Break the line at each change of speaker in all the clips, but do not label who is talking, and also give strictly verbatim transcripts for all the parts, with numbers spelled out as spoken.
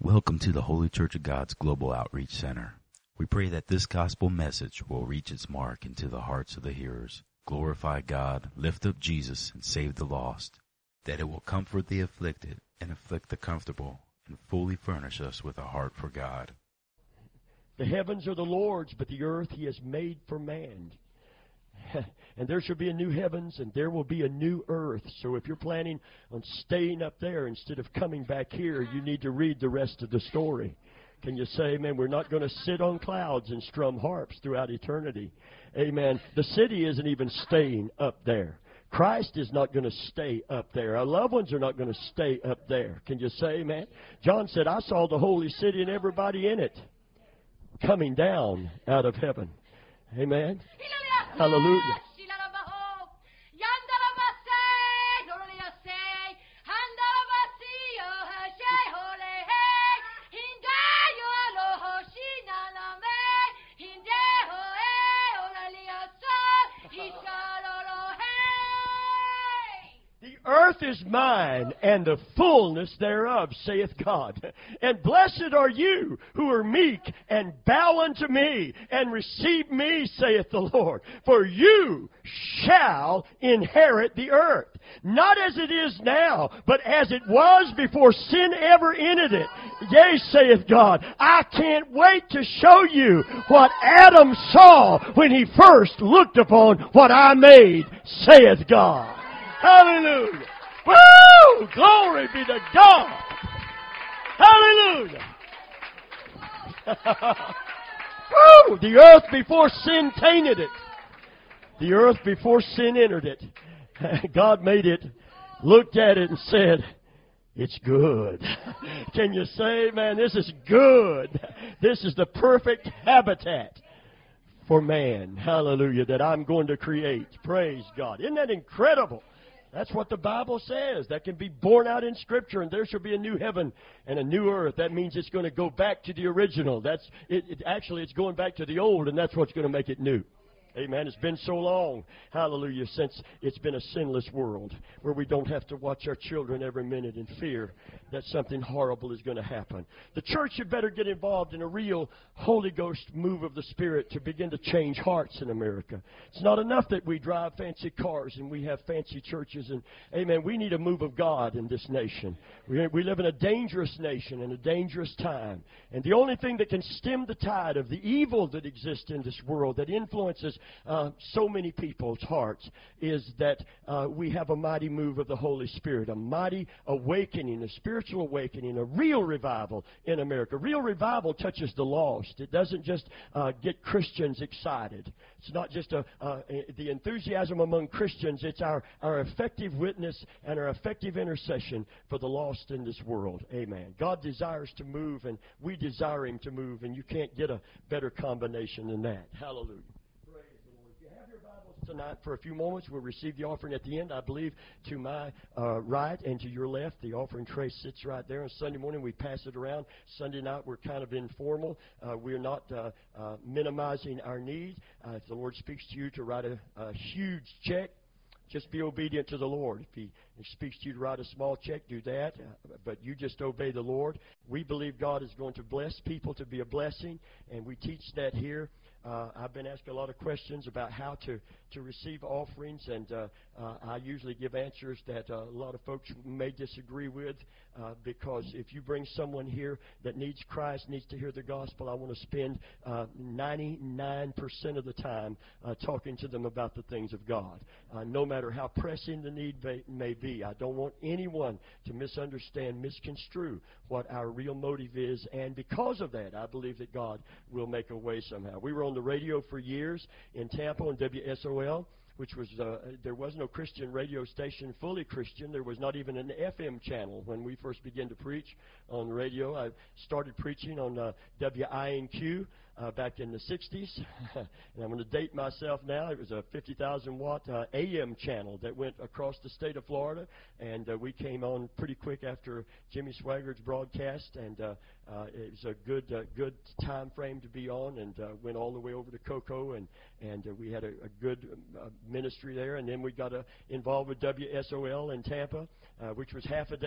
Welcome to the Holy Church of God's Global Outreach Center. We pray that this gospel message will reach its mark into the hearts of the hearers, glorify God, lift up Jesus, and save the lost, that it will comfort the afflicted and afflict the comfortable, and fully furnish us with a heart for God.
The heavens are the Lord's, but the earth He has made for man. And there shall be a new heavens, and there will be a new earth. So if you're planning on staying up there instead of coming back here, you need to read the rest of the story. Can you say, amen? We're not going to sit on clouds and strum harps throughout eternity. Amen. The city isn't even staying up there. Christ is not going to stay up there. Our loved ones are not going to stay up there. Can you say, amen? John said, I saw the holy city and everybody in it coming down out of heaven. Amen. Hallelujah. The earth is mine, and the fullness thereof, saith God. And blessed are you who are meek, and bow unto me, and receive me, saith the Lord. For you shall inherit the earth, not as it is now, but as it was before sin ever entered it. Yea, saith God, I can't wait to show you what Adam saw when he first looked upon what I made, saith God. Hallelujah. Woo! Glory be to God. Hallelujah. Woo! The earth before sin tainted it. The earth before sin entered it. God made it, looked at it and said, it's good. Can you say, man, this is good. This is the perfect habitat for man. Hallelujah. That I'm going to create. Praise God. Isn't that incredible? That's what the Bible says. That can be borne out in Scripture, and there shall be a new heaven and a new earth. That means it's going to go back to the original. That's it, it, actually, it's going back to the old, and that's what's going to make it new. Amen. It's been so long, hallelujah, since it's been a sinless world where we don't have to watch our children every minute in fear that something horrible is going to happen. The church had better get involved in a real Holy Ghost move of the Spirit to begin to change hearts in America. It's not enough that we drive fancy cars and we have fancy churches. And, amen, we need a move of God in this nation. We, we live in a dangerous nation in a dangerous time. And the only thing that can stem the tide of the evil that exists in this world, that influences Uh, so many people's hearts, is that uh, we have a mighty move of the Holy Spirit, a mighty awakening, a spiritual awakening, a real revival in America. Real revival touches the lost. It doesn't just uh, get Christians excited. It's not just a, uh, the enthusiasm among Christians. It's our, our effective witness and our effective intercession for the lost in this world. Amen. God desires to move, and we desire Him to move, and you can't get a better combination than that. Hallelujah. Tonight, for a few moments, we'll receive the offering at the end. I believe to my uh, right and to your left, the offering tray sits right there. On Sunday morning, we pass it around. Sunday night, we're kind of informal. Uh, we're not uh, uh, minimizing our need. Uh, if the Lord speaks to you to write a, a huge check, just be obedient to the Lord. If He speaks to you to write a small check, do that. Uh, but you just obey the Lord. We believe God is going to bless people to be a blessing, and we teach that here. Uh, I've been asked a lot of questions about how to, to receive offerings, and uh, uh, I usually give answers that uh, a lot of folks may disagree with, uh, because if you bring someone here that needs Christ, needs to hear the gospel, I want to spend uh, ninety-nine percent of the time uh, talking to them about the things of God. Uh, no matter how pressing the need may, may be, I don't want anyone to misunderstand, misconstrue what our real motive is, and because of that, I believe that God will make a way somehow. We were on the radio for years in Tampa on W S O L, which was, uh, there was no Christian radio station fully Christian. There was not even an F M channel when we first began to preach on the radio. I started preaching on uh, W I N Q uh, back in the sixties. And I'm going to date myself now. It was a fifty thousand watt uh, A M channel that went across the state of Florida. And uh, we came on pretty quick after Jimmy Swaggart broadcast. And uh, uh, it was a good uh, good time frame to be on, and uh, went all the way over to Cocoa. And, and uh, we had a, a good uh, ministry there. And then we got uh, involved with W S O L in Tampa, uh, which was half a day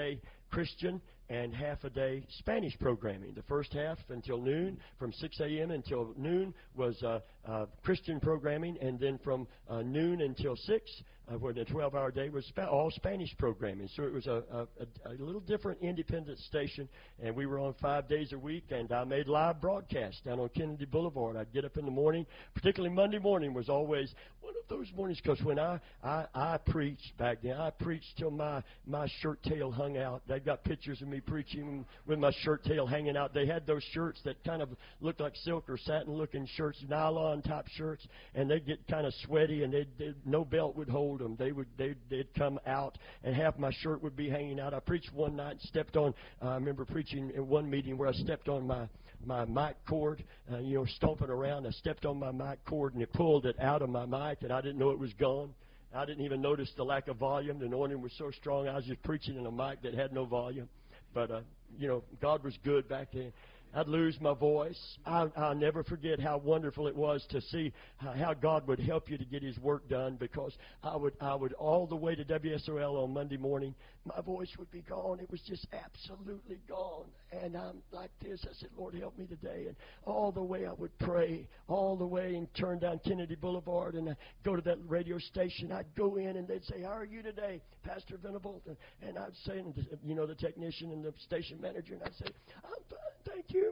Christian and half a day Spanish programming. The first half until noon, from six a.m. until noon, was uh, uh, Christian programming, and then from uh, noon until six, uh, when a twelve-hour day was spa- all Spanish programming. So it was a, a, a little different independent station, and we were on five days a week, and I made live broadcasts down on Kennedy Boulevard. I'd get up in the morning, particularly Monday morning was always one of those mornings, because when I, I, I preached back then, I preached till my, my shirt tail hung out. They got pictures of me preaching with my shirt tail hanging out. They had those shirts that kind of looked like silk or satin-looking shirts, nylon-type shirts, and they'd get kind of sweaty, and they'd, they'd, no belt would hold them. They would they'd, they'd come out, and half my shirt would be hanging out. I preached one night, stepped on. Uh, I remember preaching in one meeting where I stepped on my my mic cord, uh, you know, stomping around. I stepped on my mic cord, and it pulled it out of my mic, and I didn't know it was gone. I didn't even notice the lack of volume. The anointing was so strong, I was just preaching in a mic that had no volume. But, uh, you know, God was good back then. I'd lose my voice. I, I'll never forget how wonderful it was to see how, how God would help you to get His work done, because I would, I would all the way to W S O L on Monday morning, my voice would be gone. It was just absolutely gone. And I'm like this. I said, Lord, help me today. And all the way I would pray, all the way, and turn down Kennedy Boulevard, and I'd go to that radio station. I'd go in, and they'd say, how are you today, Pastor Venable? And, and I'd say, and, you know, the technician and the station manager, and I'd say, I'm fine, thank you.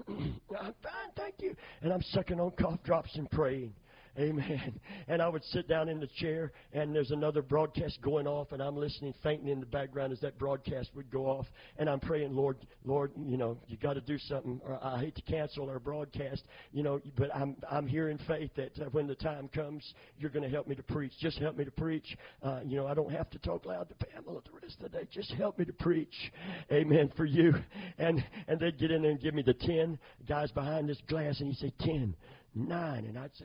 I'm fine, thank you. And I'm sucking on cough drops and praying. Amen. And I would sit down in the chair, and there's another broadcast going off, and I'm listening, fainting in the background as that broadcast would go off. And I'm praying, Lord, Lord, you know, you got to do something. Or I hate to cancel our broadcast, you know, but I'm I'm here in faith that uh, when the time comes, you're going to help me to preach. Just help me to preach. Uh, you know, I don't have to talk loud to Pamela the rest of the day. Just help me to preach. Amen. For you. And and they'd get in there and give me the ten guys behind this glass, and he'd say ten, nine, and I'd say,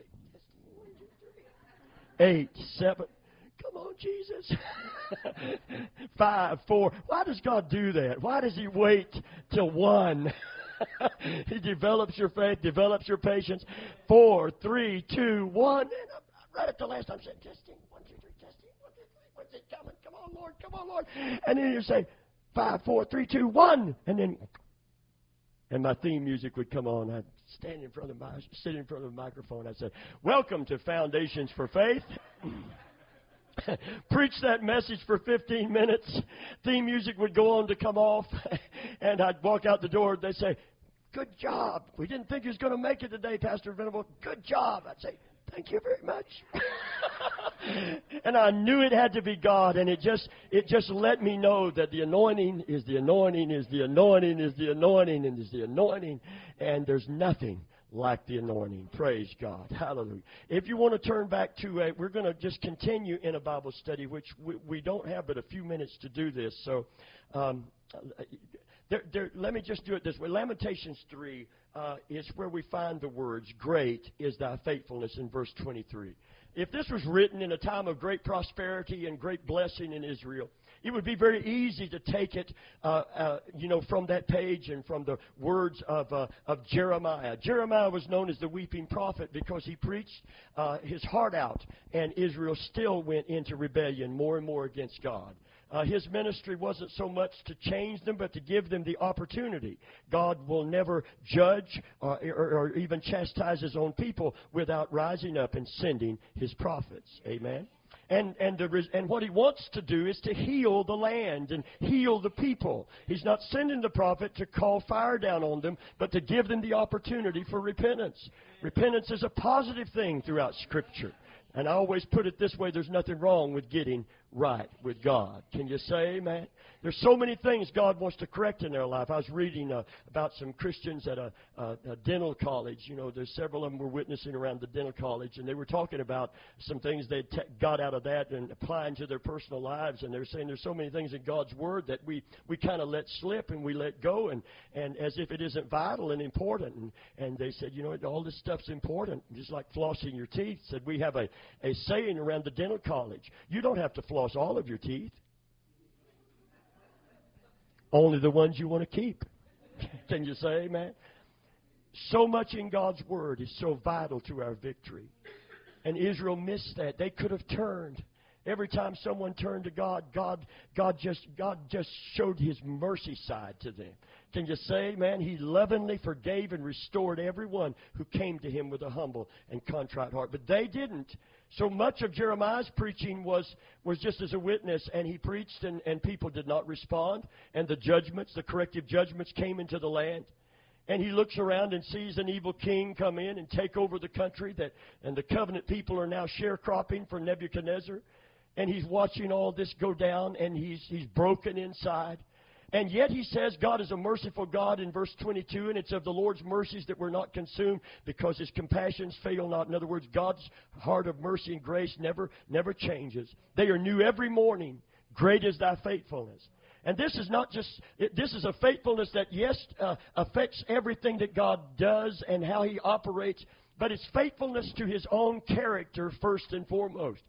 eight, seven. Come on, Jesus. Five, four. Why does God do that? Why does He wait till one? He develops your faith, develops your patience. Four, three, two, one. And I'm right at the last, I'm saying, testing. One, two, three, testing. One, two, three. When's it coming? Come on, Lord. Come on, Lord. And then you say, five, four, three, two, one. And then, and my theme music would come on. I'd stand in front of my, sit in front of the microphone. I'd say, welcome to Foundations for Faith. Preach that message for fifteen minutes. Theme music would go on to come off, and I'd walk out the door. They'd say, good job. We didn't think he was going to make it today, Pastor Venable. Good job. I'd say, thank you very much. And I knew it had to be God, and it just it just let me know that the anointing is the anointing is the anointing is the anointing and is the anointing, and there's nothing like the anointing. Praise God. Hallelujah. If you want to turn back to a, we're going to just continue in a Bible study, which we, we don't have but a few minutes to do this. So um, there, there, let me just do it this way. Lamentations three uh, is where we find the words, great is thy faithfulness, in verse twenty-three. If this was written in a time of great prosperity and great blessing in Israel, it would be very easy to take it, uh, uh, you know, from that page and from the words of uh, of Jeremiah. Jeremiah was known as the weeping prophet because he preached uh, his heart out, and Israel still went into rebellion more and more against God. Uh, his ministry wasn't so much to change them, but to give them the opportunity. God will never judge uh, or, or even chastise His own people without rising up and sending His prophets. Amen. And and the, and what He wants to do is to heal the land and heal the people. He's not sending the prophet to call fire down on them, but to give them the opportunity for repentance. Repentance is a positive thing throughout Scripture. And I always put it this way, there's nothing wrong with getting right with God. Can you say amen? There's so many things God wants to correct in their life. I was reading uh, about some Christians at a, a, a dental college. You know, there's several of them were witnessing around the dental college, and they were talking about some things they t- got out of that and applying to their personal lives. And they're saying there's so many things in God's Word that we, we kind of let slip and we let go, and, and as if it isn't vital and important. And, and they said, you know, all this stuff's important, just like flossing your teeth. Said we have a, a saying around the dental college, you don't have to floss all of your teeth. Only the ones you want to keep. Can you say amen? So much in God's Word is so vital to our victory. And Israel missed that. They could have turned Every time someone turned to God, God, God just, God just showed His mercy side to them. Can you say, man, He lovingly forgave and restored everyone who came to Him with a humble and contrite heart. But they didn't. So much of Jeremiah's preaching was, was just as a witness, and he preached and, and people did not respond. And the judgments, the corrective judgments came into the land. And he looks around and sees an evil king come in and take over the country, that, and the covenant people are now sharecropping for Nebuchadnezzar. And he's watching all this go down, and he's, he's broken inside. And yet he says God is a merciful God in verse twenty-two, and it's of the Lord's mercies that we're not consumed because His compassions fail not. In other words, God's heart of mercy and grace never, never changes. They are new every morning. Great is thy faithfulness. And this is not just, this is a faithfulness that, yes, uh, affects everything that God does and how He operates, but it's faithfulness to His own character first and foremost.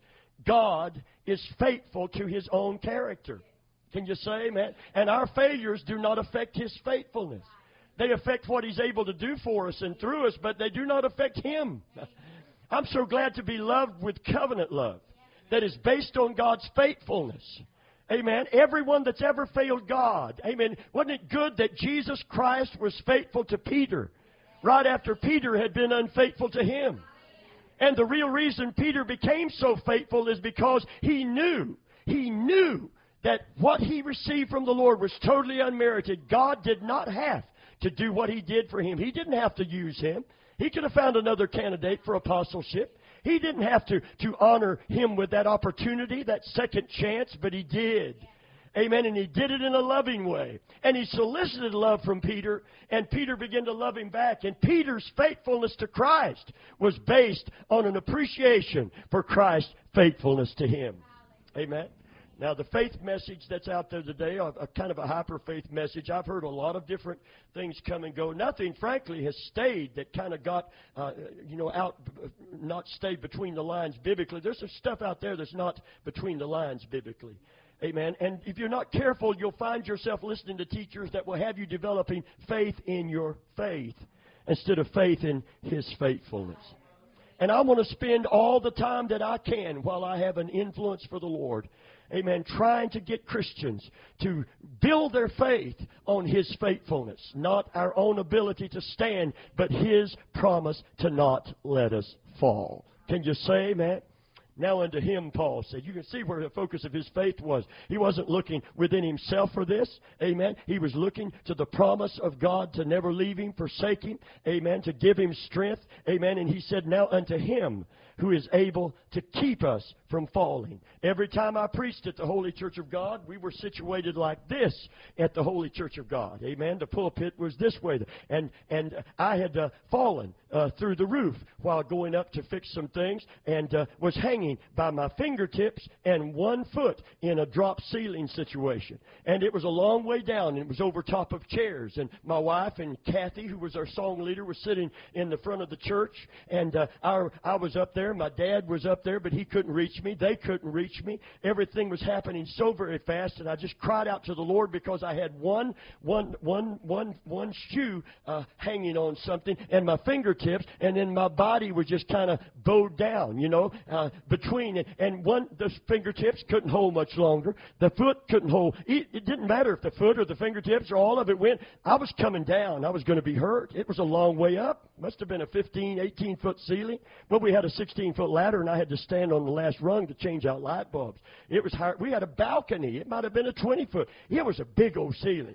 God is faithful to His own character. Can you say amen? And our failures do not affect His faithfulness. They affect what He's able to do for us and through us, but they do not affect Him. I'm so glad to be loved with covenant love that is based on God's faithfulness. Amen. Everyone that's ever failed God. Amen. Wasn't it good that Jesus Christ was faithful to Peter right after Peter had been unfaithful to Him? And the real reason Peter became so faithful is because he knew, he knew that what he received from the Lord was totally unmerited. God did not have to do what He did for him. He didn't have to use him. He could have found another candidate for apostleship. He didn't have to, to honor him with that opportunity, that second chance, but He did. Amen. And He did it in a loving way. And He solicited love from Peter, and Peter began to love him back. And Peter's faithfulness to Christ was based on an appreciation for Christ's faithfulness to him. Amen. Now, the faith message that's out there today, a, a kind of a hyper-faith message, I've heard a lot of different things come and go. Nothing, frankly, has stayed that kind of got, uh, you know, out, not stayed between the lines biblically. There's some stuff out there that's not between the lines biblically. Amen. And if you're not careful, you'll find yourself listening to teachers that will have you developing faith in your faith instead of faith in His faithfulness. And I want to spend all the time that I can while I have an influence for the Lord, amen, trying to get Christians to build their faith on His faithfulness. Not our own ability to stand, but His promise to not let us fall. Can you say amen? Now unto Him, Paul said. You can see where the focus of his faith was. He wasn't looking within himself for this. Amen. He was looking to the promise of God to never leave him, forsake him. Amen. To give him strength. Amen. And he said, now unto Him who is able to keep us from falling. Every time I preached at the Holy Church of God, we were situated like this at the Holy Church of God. Amen. The pulpit was this way. And and I had uh, fallen uh, through the roof while going up to fix some things, and uh, was hanging by my fingertips and one foot in a drop ceiling situation. And it was a long way down, and it was over top of chairs. And my wife and Kathy, who was our song leader, was sitting in the front of the church. And uh, our, I was up there. My dad was up there, but he couldn't reach me. They couldn't reach me. Everything was happening so very fast, and I just cried out to the Lord because I had one, one, one, one, one shoe uh, hanging on something, and my fingertips, and then my body was just kind of bowed down, you know, uh, between it. And one, the fingertips couldn't hold much longer. The foot couldn't hold. It, it didn't matter if the foot or the fingertips or all of it went. I was coming down. I was going to be hurt. It was a long way up. Must have been a fifteen, eighteen foot ceiling. But we had a sixteen foot ladder, and I had to stand on the last rung to change out light bulbs. It was hard. We had a balcony. It might have been a twenty foot. It was a big old ceiling.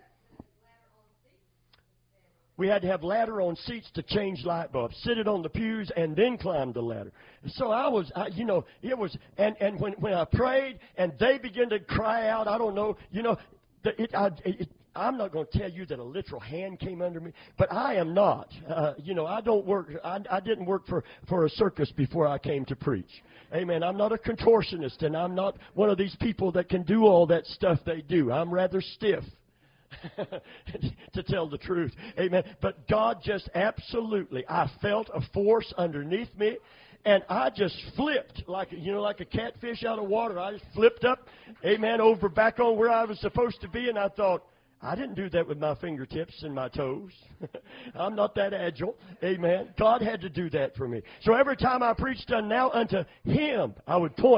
We had to have ladder on seats to change light bulbs, sit it on the pews, and then climb the ladder. So I was, I, you know, it was, and, and when, when I prayed and they began to cry out, I don't know, you know, the, it, I, it, I'm not going to tell you that a literal hand came under me, but I am not. Uh, you know, I don't work, I, I didn't work for, for a circus before I came to preach. Amen. I'm not a contortionist, and I'm not one of these people that can do all that stuff they do. I'm rather stiff. To tell the truth. Amen. But God just absolutely, I felt a force underneath me, and I just flipped like, you know, like a catfish out of water. I just flipped up, amen, over back on where I was supposed to be, and I thought, I didn't do that with my fingertips and my toes. I'm not that agile. Amen. God had to do that for me. So every time I preached on now unto Him, I would point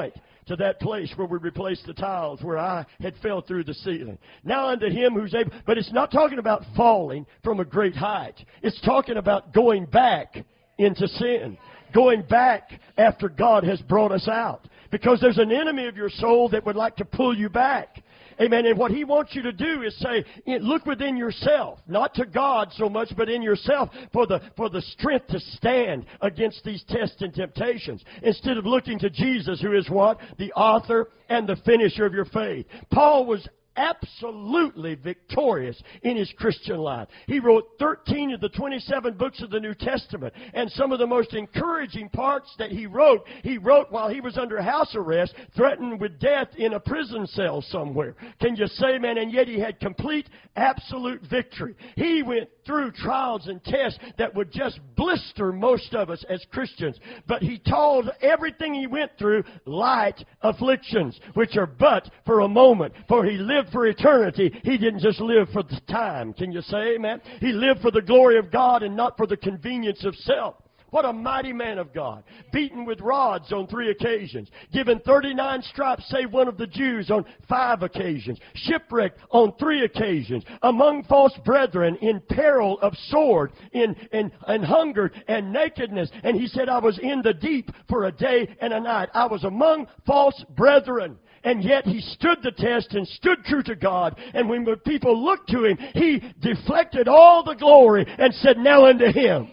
to that place where we replaced the tiles where I had fell through the ceiling. Now unto him who's able, but it's not talking about falling from a great height. It's talking about going back into sin. Going back after God has brought us out. Because there's an enemy of your soul that would like to pull you back. Amen. And what he wants you to do is say, look within yourself. Not to God so much, but in yourself for the, for the strength to stand against these tests and temptations. Instead of looking to Jesus, who is what? The author and the finisher of your faith. Paul was absolutely victorious in his Christian life. He wrote thirteen of the twenty-seven books of the New Testament. And some of the most encouraging parts that he wrote, he wrote while he was under house arrest, threatened with death in a prison cell somewhere. Can you say, man? And yet he had complete, absolute victory. He went through trials and tests that would just blister most of us as Christians. But he called everything he went through light afflictions, which are but for a moment. For he lived for eternity. He didn't just live for the time. Can you say amen? He lived for the glory of God and not for the convenience of self. What a mighty man of God. Beaten with rods on three occasions. Given thirty-nine stripes, save one of the Jews, on five occasions. Shipwrecked on three occasions. Among false brethren, in peril of sword, in, in, in hunger and nakedness. And he said, I was in the deep for a day and a night. I was among false brethren. And yet he stood the test and stood true to God. And when the people looked to him, he deflected all the glory and said, now unto him.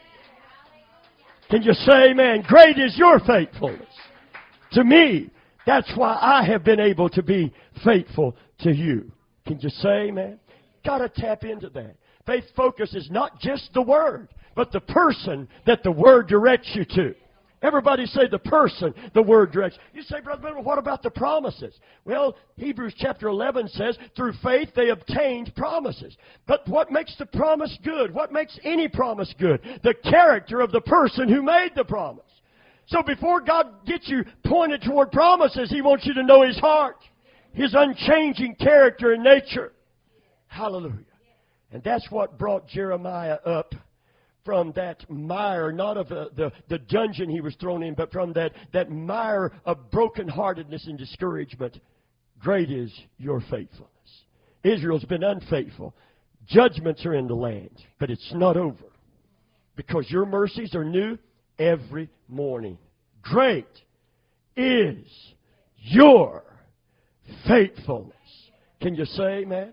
Can you say amen? Great is your faithfulness to me. That's why I have been able to be faithful to you. Can you say amen? Got to tap into that. Faith focus is not just the Word, but the person that the Word directs you to. Everybody say the person the Word directs. You say, Brother Bill, what about the promises? Well, Hebrews chapter eleven says, through faith they obtained promises. But what makes the promise good? What makes any promise good? The character of the person who made the promise. So before God gets you pointed toward promises, He wants you to know His heart, His unchanging character and nature. Hallelujah. And that's what brought Jeremiah up from that mire, not of the, the, the dungeon he was thrown in, but from that, that mire of brokenheartedness and discouragement. Great is your faithfulness. Israel's been unfaithful. Judgments are in the land, but it's not over. Because your mercies are new every morning. Great is your faithfulness. Can you say amen?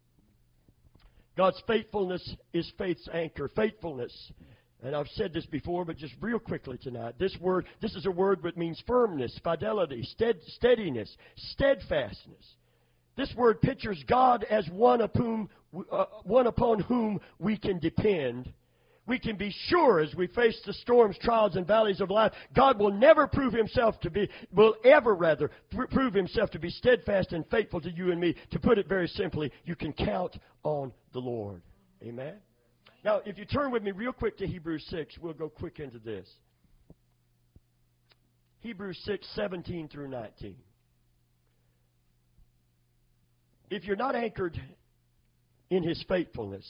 God's faithfulness is faith's anchor. Faithfulness. And I've said this before, but just real quickly tonight. This word, this is a word that means firmness, fidelity, stead, steadiness, steadfastness. This word pictures God as one upon, uh, one upon whom we can depend. We can be sure as we face the storms, trials, and valleys of life, God will never prove Himself to be, will ever rather prove Himself to be steadfast and faithful to you and me. To put it very simply, you can count on the Lord. Amen? Now, if you turn with me real quick to Hebrews six, we'll go quick into this. Hebrews six, seventeen through nineteen. If you're not anchored in His faithfulness,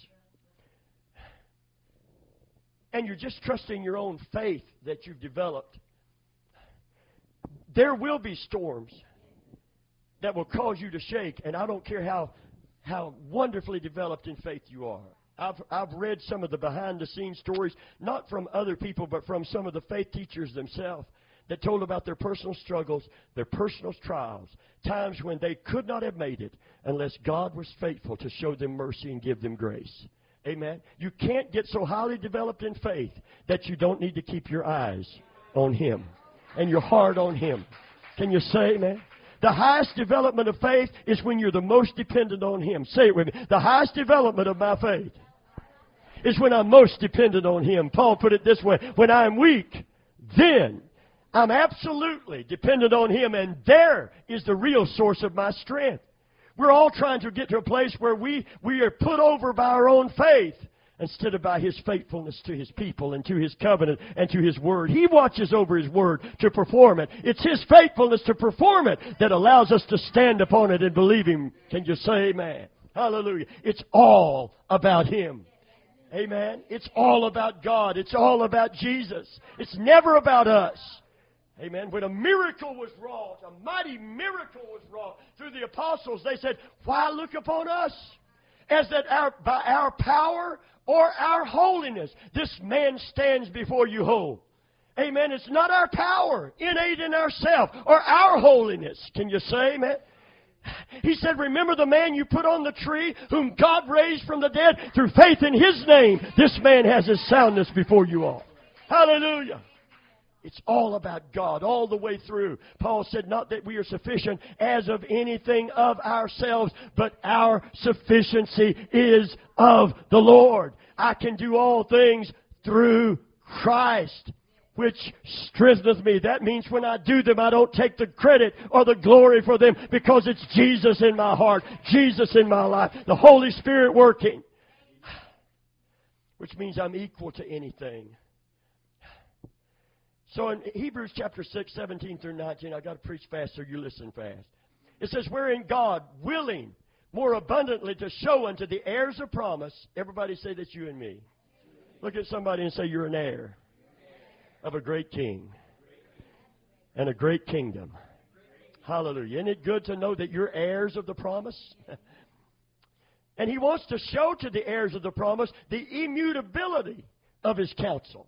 and you're just trusting your own faith that you've developed, there will be storms that will cause you to shake. And I don't care how, how wonderfully developed in faith you are. I've, I've read some of the behind-the-scenes stories, not from other people, but from some of the faith teachers themselves, that told about their personal struggles, their personal trials, times when they could not have made it unless God was faithful to show them mercy and give them grace. Amen. You can't get so highly developed in faith that you don't need to keep your eyes on Him and your heart on Him. Can you say amen? The highest development of faith is when you're the most dependent on Him. Say it with me. The highest development of my faith is when I'm most dependent on Him. Paul put it this way. When I'm weak, then I'm absolutely dependent on Him, and there is the real source of my strength. We're all trying to get to a place where we, we are put over by our own faith instead of by His faithfulness to His people and to His covenant and to His Word. He watches over His Word to perform it. It's His faithfulness to perform it that allows us to stand upon it and believe Him. Can you say amen? Hallelujah. It's all about Him. Amen. It's all about God. It's all about Jesus. It's never about us. Amen. When a miracle was wrought, a mighty miracle was wrought through the apostles, they said, why look upon us? As that our, by our power or our holiness, this man stands before you whole. Amen. It's not our power, innate in ourselves, or our holiness. Can you say amen? He said, remember the man you put on the tree, whom God raised from the dead through faith in His name. This man has His soundness before you all. Hallelujah. It's all about God all the way through. Paul said, not that we are sufficient as of anything of ourselves, but our sufficiency is of the Lord. I can do all things through Christ, which strengtheneth me. That means when I do them, I don't take the credit or the glory for them, because it's Jesus in my heart, Jesus in my life, the Holy Spirit working. Which means I'm equal to anything. So in Hebrews chapter six, seventeen through nineteen, I've got to preach fast so you listen fast. It says, wherein God, willing more abundantly to show unto the heirs of promise. Everybody say that's you and me. Look at somebody and say, you're an heir of a great king and a great kingdom. Hallelujah. Isn't it good to know that you're heirs of the promise? And He wants to show to the heirs of the promise the immutability of His counsel.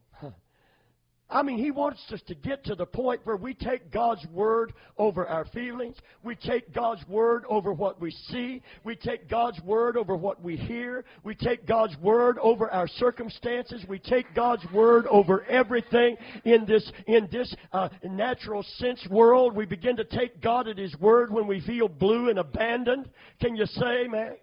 I mean, He wants us to get to the point where we take God's Word over our feelings. We take God's Word over what we see. We take God's Word over what we hear. We take God's Word over our circumstances. We take God's Word over everything in this, in this uh, natural sense world. We begin to take God at His Word when we feel blue and abandoned. Can you say, man?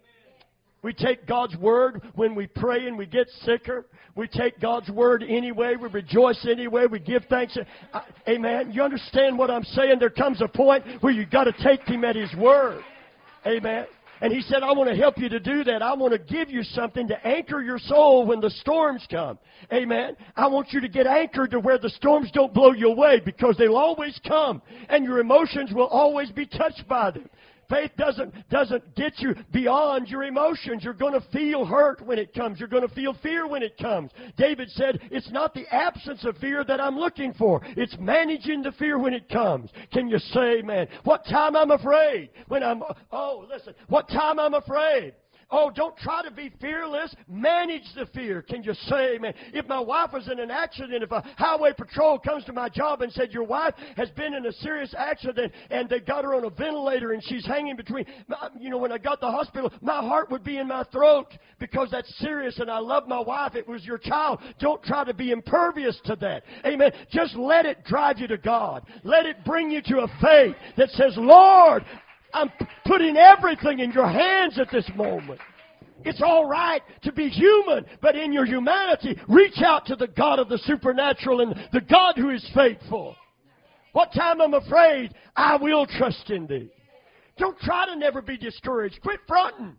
We take God's Word when we pray and we get sicker. We take God's Word anyway. We rejoice anyway. We give thanks. I, amen. You understand what I'm saying? There comes a point where you've got to take Him at His Word. Amen. And He said, I want to help you to do that. I want to give you something to anchor your soul when the storms come. Amen. I want you to get anchored to where the storms don't blow you away, because they'll always come and your emotions will always be touched by them. Faith doesn't, doesn't get you beyond your emotions. You're going to feel hurt when it comes. You're going to feel fear when it comes. David said, it's not the absence of fear that I'm looking for. It's managing the fear when it comes. Can you say, man, what time I'm afraid? When I'm, oh, listen, what time I'm afraid? Oh, don't try to be fearless. Manage the fear. Can you say, man, if my wife was in an accident, if a highway patrol comes to my job and said, your wife has been in a serious accident and they got her on a ventilator and she's hanging between, you know, when I got to the hospital, my heart would be in my throat because that's serious and I love my wife. It was your child. Don't try to be impervious to that. Amen. Just let it drive you to God. Let it bring you to a faith that says, Lord, I'm putting everything in your hands at this moment. It's all right to be human, but in your humanity, reach out to the God of the supernatural and the God who is faithful. What time I'm afraid, I will trust in Thee. Don't try to never be discouraged. Quit fronting.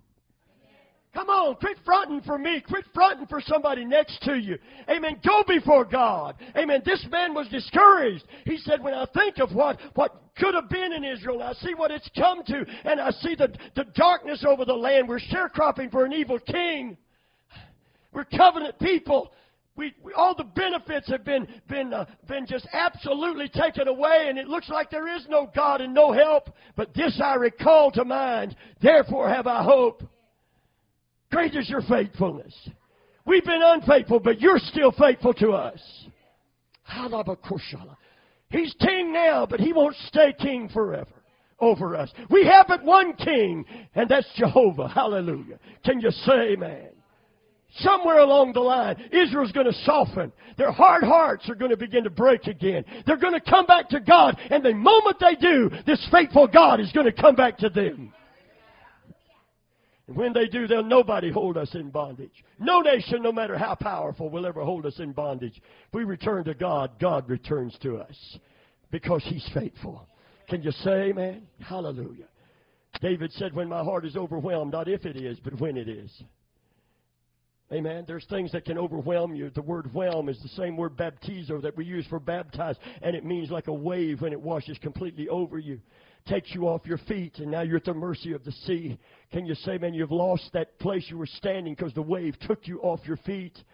Come on, quit fronting for me. Quit fronting for somebody next to you. Amen. Go before God. Amen. This man was discouraged. He said, when I think of what, what could have been in Israel, and I see what it's come to, and I see the, the darkness over the land. We're sharecropping for an evil king. We're covenant people. We, we, all the benefits have been been uh, been just absolutely taken away, and it looks like there is no God and no help. But this I recall to mind, therefore have I hope. Great is your faithfulness. We've been unfaithful, but you're still faithful to us. He's king now, but He won't stay king forever over us. We have but one king, and that's Jehovah. Hallelujah. Can you say amen? Somewhere along the line, Israel's going to soften. Their hard hearts are going to begin to break again. They're going to come back to God, and the moment they do, this faithful God is going to come back to them. And when they do, they'll nobody hold us in bondage. No nation, no matter how powerful, will ever hold us in bondage. If we return to God, God returns to us because He's faithful. Can you say amen? Hallelujah. David said, when my heart is overwhelmed, not if it is, but when it is. Amen. There's things that can overwhelm you. The word whelm is the same word baptizo that we use for baptize, and it means like a wave when it washes completely over you. Takes you off your feet, and now you're at the mercy of the sea. Can you say, man, you've lost that place you were standing because the wave took you off your feet?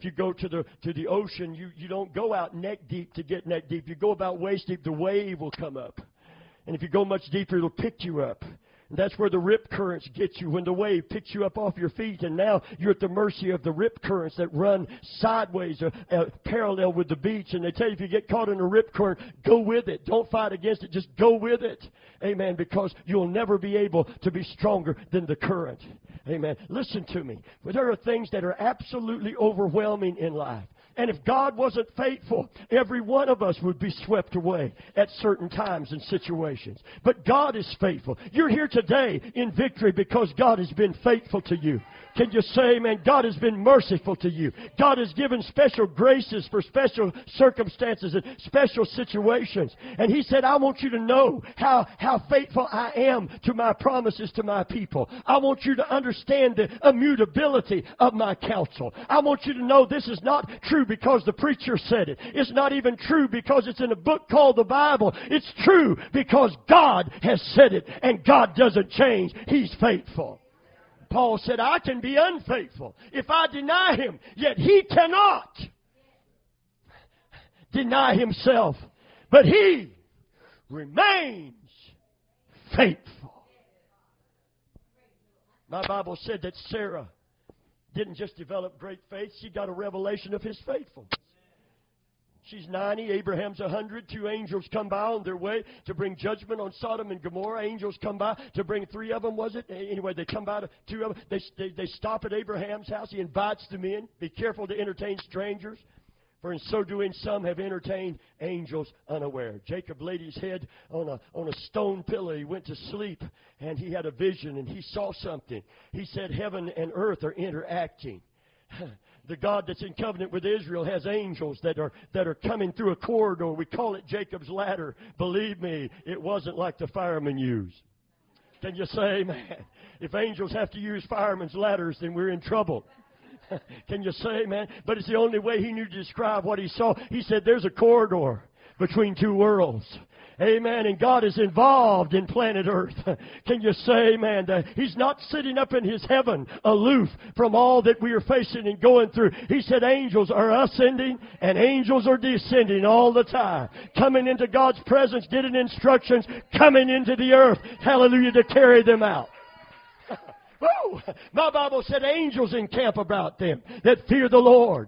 if you go to the to the ocean, you, you don't go out neck deep to get neck deep. You go about waist deep, the wave will come up. And if you go much deeper, it'll pick you up. And that's where the rip currents get you, when the wave picks you up off your feet. And now you're at the mercy of the rip currents that run sideways or uh, parallel with the beach. And they tell you if you get caught in a rip current, go with it. Don't fight against it. Just go with it. Amen. Because you'll never be able to be stronger than the current. Amen. Listen to me. But there are things that are absolutely overwhelming in life. And if God wasn't faithful, every one of us would be swept away at certain times and situations. But God is faithful. You're here today in victory because God has been faithful to you. Can you say, amen? God has been merciful to you. God has given special graces for special circumstances and special situations. And He said, I want you to know how, how faithful I am to my promises to my people. I want you to understand the immutability of my counsel. I want you to know this is not true because the preacher said it. It's not even true because it's in a book called the Bible. It's true because God has said it, and God doesn't change. He's faithful. Paul said, I can be unfaithful if I deny Him, yet He cannot deny Himself. But He remains faithful. My Bible said that Sarah didn't just develop great faith, she got a revelation of His faithfulness. She's ninety, Abraham's one hundred. Two angels come by on their way to bring judgment on Sodom and Gomorrah. Angels come by to bring three of them, was it? Anyway, they come by to two of them. They, they, they stop at Abraham's house. He invites them in. Be careful to entertain strangers, for in so doing some have entertained angels unaware. Jacob laid his head on a, on a stone pillow. He went to sleep, and he had a vision, and he saw something. He said heaven and earth are interacting. The God that's in covenant with Israel has angels that are that are coming through a corridor. We call it Jacob's ladder. Believe me, it wasn't like the firemen use. Can you say amen? If angels have to use firemen's ladders, then we're in trouble. Can you say amen? But it's the only way he knew to describe what he saw. He said there's a corridor between two worlds. Amen. And God is involved in planet Earth. Can you say amen? That He's not sitting up in His heaven aloof from all that we are facing and going through. He said angels are ascending and angels are descending all the time. Coming into God's presence, getting instructions, coming into the earth. Hallelujah, to carry them out. Woo! My Bible said angels encamp about them that fear the Lord.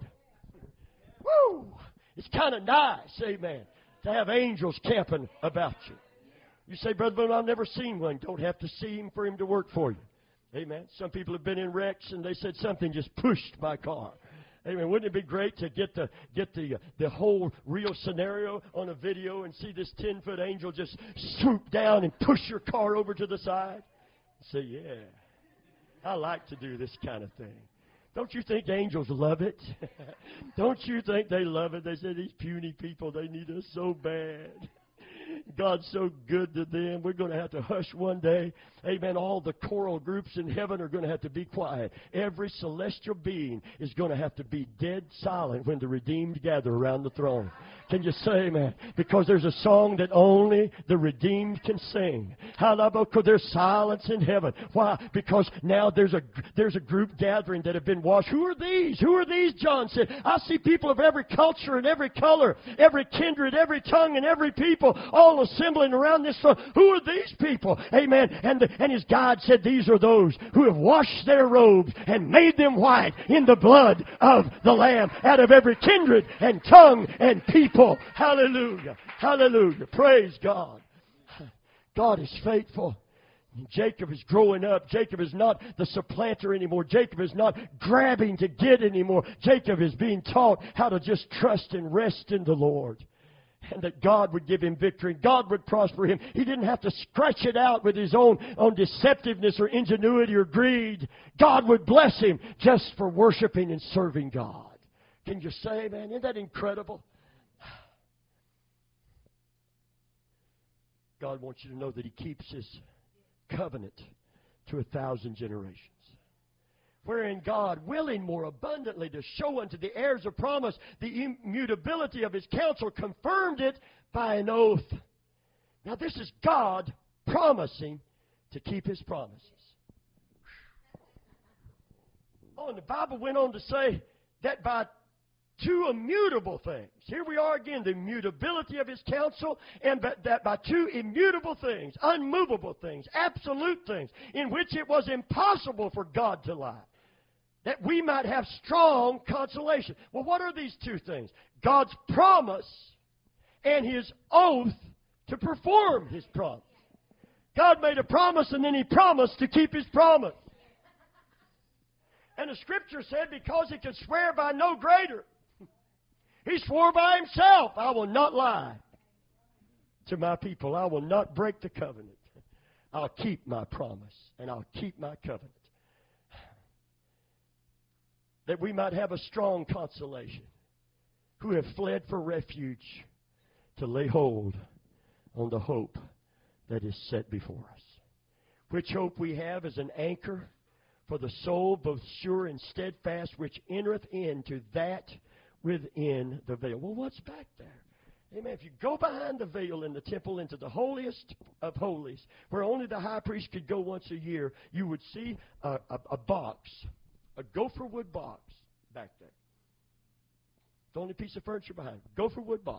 Woo! It's kind of nice, amen, to have angels camping about you. You say, Brother Boone, I've never seen one. Don't have to see him for him to work for you. Amen. Some people have been in wrecks and they said something just pushed my car. Amen. Wouldn't it be great to get the get the the whole real scenario on a video and see this ten-foot angel just swoop down and push your car over to the side? Say, yeah, I like to do this kind of thing. Don't you think angels love it? Don't you think they love it? They say these puny people, they need us so bad. God's so good to them. We're going to have to hush one day. Amen. All the choral groups in heaven are going to have to be quiet. Every celestial being is going to have to be dead silent when the redeemed gather around the throne. Can you say amen? Because there's a song that only the redeemed can sing. Because there's silence in heaven. Why? Because now there's a there's a group gathering that have been washed. Who are these? Who are these? John said. I see people of every culture and every color, every kindred, every tongue, and every people all assembling around this throne. Who are these people? Amen. And the, and his guide said, these are those who have washed their robes and made them white in the blood of the Lamb, out of every kindred and tongue and people. Hallelujah. Hallelujah. Praise God. God is faithful. Jacob is growing up. Jacob is not the supplanter anymore. Jacob is not grabbing to get anymore. Jacob is being taught how to just trust and rest in the Lord. And that God would give him victory. God would prosper him. He didn't have to scratch it out with his own, own deceptiveness or ingenuity or greed. God would bless him just for worshiping and serving God. Can you say, man, isn't that incredible? God wants you to know that He keeps His covenant to a thousand generations. Wherein God, willing more abundantly to show unto the heirs of promise the immutability of His counsel, confirmed it by an oath. Now this is God promising to keep His promises. Oh, and the Bible went on to say that by two immutable things. Here we are again, the immutability of His counsel, and that by two immutable things, unmovable things, absolute things, in which it was impossible for God to lie, that we might have strong consolation. Well, what are these two things? God's promise and His oath to perform His promise. God made a promise, and then He promised to keep His promise. And the Scripture said, because He could swear by no greater, He swore by Himself, I will not lie to my people. I will not break the covenant. I'll keep my promise, and I'll keep my covenant. That we might have a strong consolation, who have fled for refuge, to lay hold on the hope that is set before us. Which hope we have is an anchor for the soul, both sure and steadfast, which entereth into that within the veil. Well, what's back there? Amen. If you go behind the veil in the temple into the holiest of holies, where only the high priest could go once a year, you would see a, a, a box, a gopher wood box back there. The only piece of furniture behind it. Gopher wood box.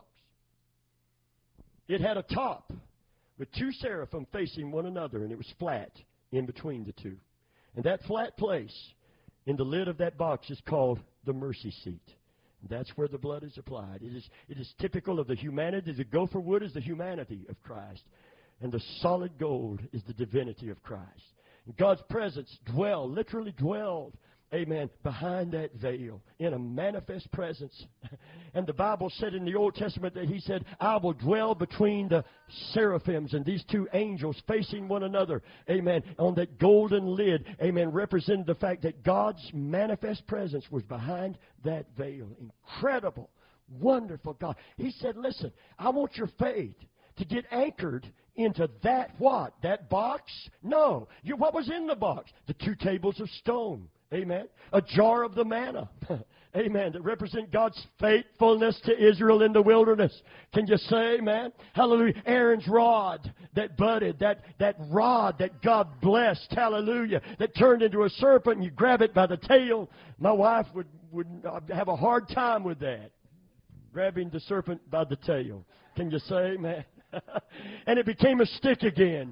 It had a top with two seraphim facing one another, and it was flat in between the two. And that flat place in the lid of that box is called the mercy seat. That's where the blood is applied. It is, it is typical of the humanity. The gopher wood is the humanity of Christ. And the solid gold is the divinity of Christ. And God's presence dwelled, literally dwelled, amen, behind that veil in a manifest presence. And the Bible said in the Old Testament that He said, I will dwell between the seraphims, and these two angels facing one another, amen, on that golden lid, amen, represented the fact that God's manifest presence was behind that veil. Incredible, wonderful God. He said, listen, I want your faith to get anchored into that what? That box? No. You, what was in the box? The two tables of stone. Amen. A jar of the manna. Amen. That represent God's faithfulness to Israel in the wilderness. Can you say amen? Hallelujah. Aaron's rod that budded, that, that rod that God blessed, hallelujah, that turned into a serpent and you grab it by the tail. My wife would, would have a hard time with that. Grabbing the serpent by the tail. Can you say amen? And it became a stick again.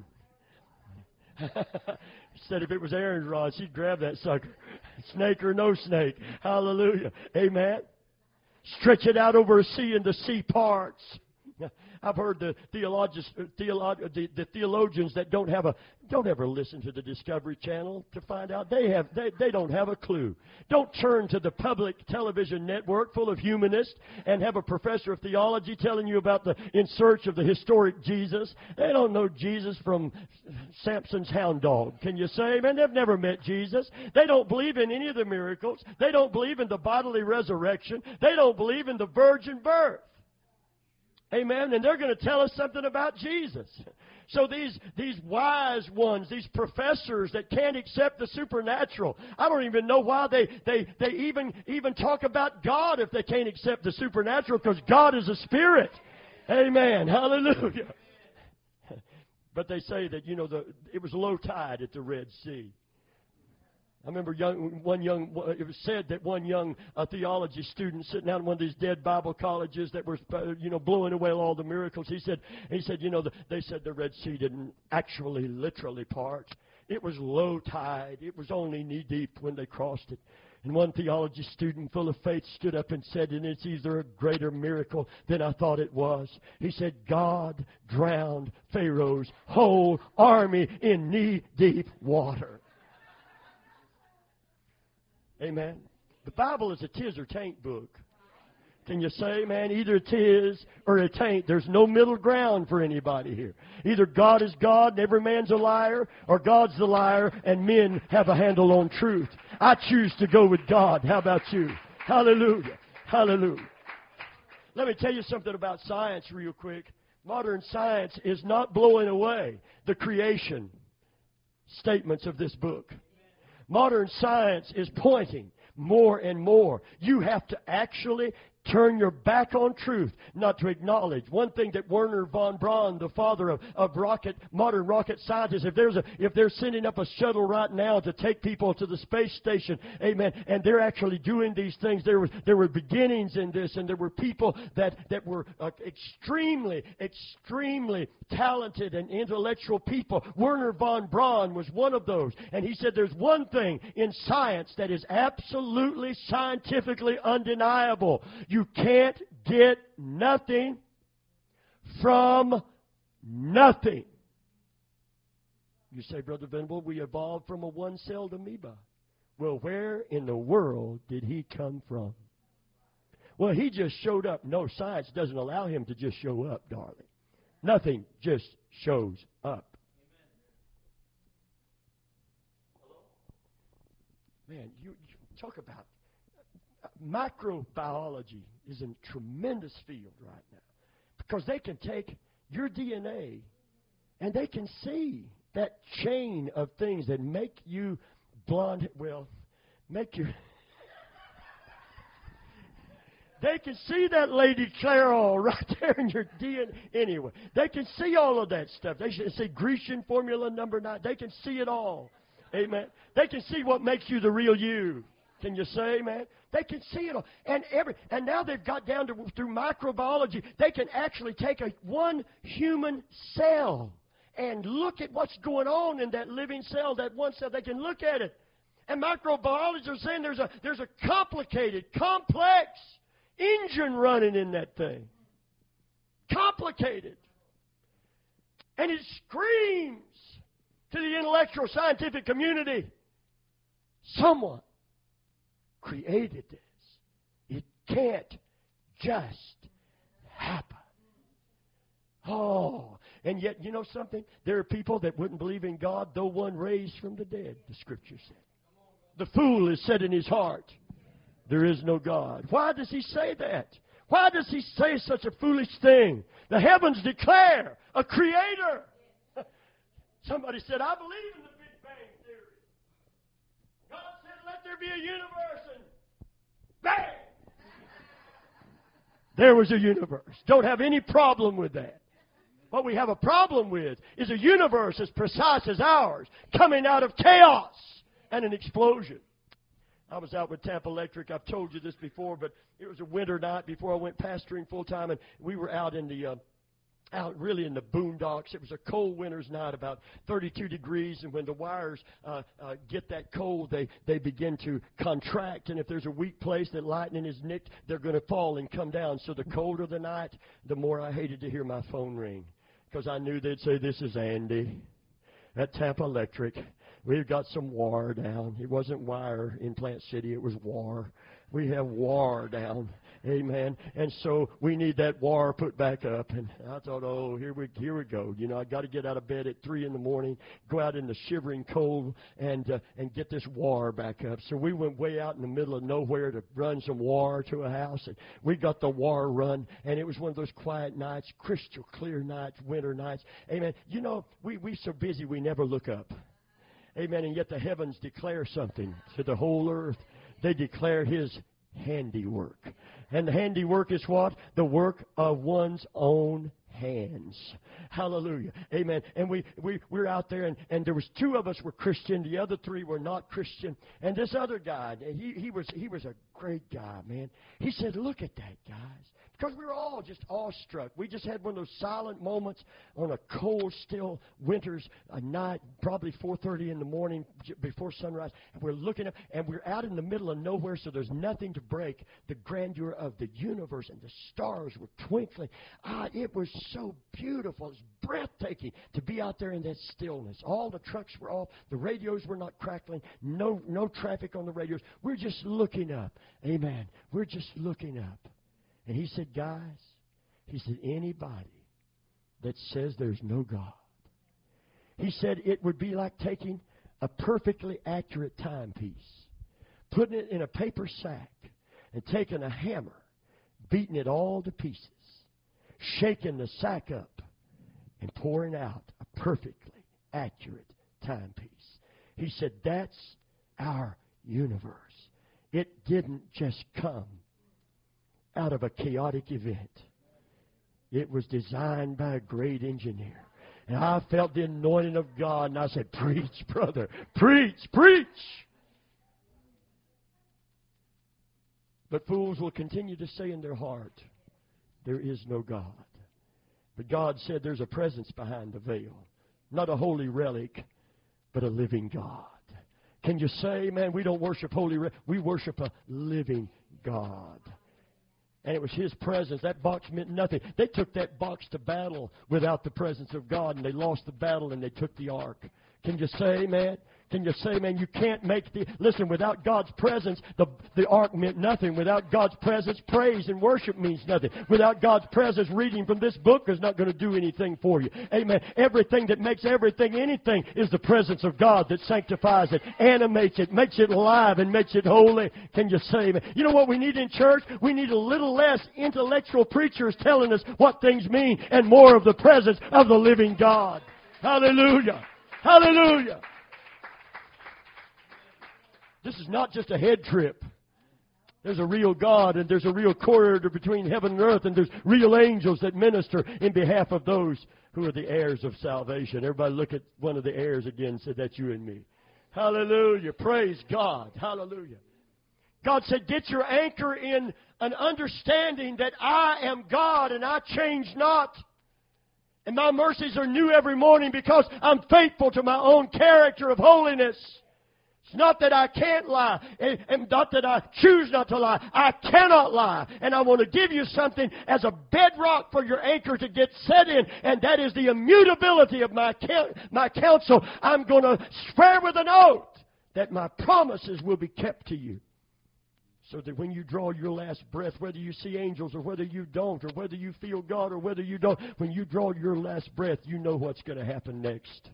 Said if it was Aaron's rod, she'd grab that sucker. Snake or no snake. Hallelujah. Amen. Stretch it out over a sea and the sea parts. I've heard the theologians, theolo- the, the theologians that don't have a, don't ever listen to the Discovery Channel to find out. They have, they, they don't have a clue. Don't turn to the public television network full of humanists and have a professor of theology telling you about the In Search of the Historic Jesus. They don't know Jesus from Samson's hound dog. Can you say amen? They've never met Jesus. They don't believe in any of the miracles. They don't believe in the bodily resurrection. They don't believe in the virgin birth. Amen. And they're going to tell us something about Jesus. So these, these wise ones, these professors that can't accept the supernatural, I don't even know why they, they, they even, even talk about God if they can't accept the supernatural, because God is a spirit. Amen. Hallelujah. But they say that, you know, the, it was low tide at the Red Sea. I remember young, one young, it was said that one young uh, theology student sitting out in one of these dead Bible colleges that were, uh, you know, blowing away all the miracles. He said, he said, you know, the, they said the Red Sea didn't actually literally part. It was low tide. It was only knee deep when they crossed it. And one theology student full of faith stood up and said, and it's either a greater miracle than I thought it was. He said, God drowned Pharaoh's whole army in knee deep water. Amen. The Bible is a tis or tain't book. Can you say, man, either it is or it ain't. There's no middle ground for anybody here. Either God is God and every man's a liar, or God's the liar and men have a handle on truth. I choose to go with God. How about you? Hallelujah. Hallelujah. Let me tell you something about science real quick. Modern science is not blowing away the creation statements of this book. Modern science is pointing more and more. You have to actually turn your back on truth, not to acknowledge. One thing that Werner von Braun, the father of, of rocket, modern rocket scientists, if there's a, if they're sending up a shuttle right now to take people to the space station, amen, and they're actually doing these things, there were, there were beginnings in this, and there were people that, that were uh, extremely, extremely talented and intellectual people. Werner von Braun was one of those. And he said there's one thing in science that is absolutely scientifically undeniable. You can't get nothing from nothing. You say, Brother Venable, we evolved from a one-celled amoeba. Well, where in the world did he come from? Well, he just showed up. No, science doesn't allow him to just show up, darling. Nothing just shows up. Man, you, you talk about uh, microbiology is a tremendous field right now, because they can take your D N A and they can see that chain of things that make you blonde, well, make you... They can see that Lady Clairol right there in your D N A. Anyway, they can see all of that stuff. They can see Grecian formula number nine. They can see it all. Amen. They can see what makes you the real you. Can you say, man? They can see it all. And every and now they've got down to through microbiology, they can actually take a one human cell and look at what's going on in that living cell, that one cell. They can look at it. And microbiologists are saying there's a there's a complicated, complex engine running in that thing. Complicated. And it screams to the intellectual scientific community, someone created this. It can't just happen. Oh, and yet, you know something? There are people that wouldn't believe in God, though one raised from the dead, the Scripture said. The fool has said in his heart, there is no God. Why does he say that? Why does he say such a foolish thing? The heavens declare a creator. Somebody said, I believe in the Big Bang Theory. God said, let there be a universe, and bang! There was a universe. Don't have any problem with that. What we have a problem with is a universe as precise as ours, coming out of chaos and an explosion. I was out with Tampa Electric. I've told you this before, but it was a winter night before I went pastoring full time, and we were out in the uh, out really in the boondocks. It was a cold winter's night, about thirty-two degrees, and when the wires uh, uh, get that cold, they they begin to contract, and if there's a weak place that lightning is nicked, they're going to fall and come down. So the colder the night, the more I hated to hear my phone ring, because I knew they'd say, "This is Andy at Tampa Electric. We've got some wire down." It wasn't wire in Plant City. It was war. We have war down. Amen. And so we need that wire put back up. And I thought, oh, here we here we go. You know, I got to get out of bed at three in the morning, go out in the shivering cold, and uh, and get this wire back up. So we went way out in the middle of nowhere to run some wire to a house, and we got the wire run. And it was one of those quiet nights, crystal clear nights, winter nights. Amen. You know, we we so busy we never look up. Amen. And yet the heavens declare something to the whole earth. They declare His handiwork. And the handiwork is what? The work of one's own hands. Hallelujah. Amen. And we, we, we're out there, and, and there was two of us were Christian. The other three were not Christian. And this other guy, he, he was he was a great guy, man. He said, look at that, guys. Because we were all just awestruck. We just had one of those silent moments on a cold, still winter's a night, probably four thirty in the morning before sunrise. And we're looking up, and we're out in the middle of nowhere, so there's nothing to break the grandeur of the universe, and the stars were twinkling. Ah, it was so beautiful. It was breathtaking to be out there in that stillness. All the trucks were off. The radios were not crackling. No, no traffic on the radios. We're just looking up. Amen. We're just looking up. And he said, guys, he said, anybody that says there's no God, he said it would be like taking a perfectly accurate timepiece, putting it in a paper sack, and taking a hammer, beating it all to pieces, shaking the sack up, and pouring out a perfectly accurate timepiece. He said, that's our universe. It didn't just come out of a chaotic event. It was designed by a great engineer. And I felt the anointing of God, and I said, preach, brother, preach, preach. But fools will continue to say in their heart, there is no God. But God said there's a presence behind the veil. Not a holy relic, but a living God. Can you say, man, we don't worship holy relics. We worship a living God. And it was His presence. That box meant nothing. They took that box to battle without the presence of God, and they lost the battle, and they took the ark. Can you say, man? Can you say, man, you can't make the... Listen, without God's presence, the, the ark meant nothing. Without God's presence, praise and worship means nothing. Without God's presence, reading from this book is not going to do anything for you. Amen. Everything that makes everything anything is the presence of God that sanctifies it, animates it, makes it alive, and makes it holy. Can you say, man? You know what we need in church? We need a little less intellectual preachers telling us what things mean and more of the presence of the living God. Hallelujah. Hallelujah. This is not just a head trip. There's a real God, and there's a real corridor between heaven and earth, and there's real angels that minister in behalf of those who are the heirs of salvation. Everybody look at one of the heirs again and say, that's you and me. Hallelujah. Praise God. Hallelujah. God said, get your anchor in an understanding that I am God and I change not. And my mercies are new every morning because I'm faithful to my own character of holiness. It's not that I can't lie, and not that I choose not to lie. I cannot lie. And I want to give you something as a bedrock for your anchor to get set in, and that is the immutability of my, my counsel. I'm going to swear with an oath that my promises will be kept to you. So that when you draw your last breath, whether you see angels or whether you don't, or whether you feel God or whether you don't, when you draw your last breath, you know what's going to happen next.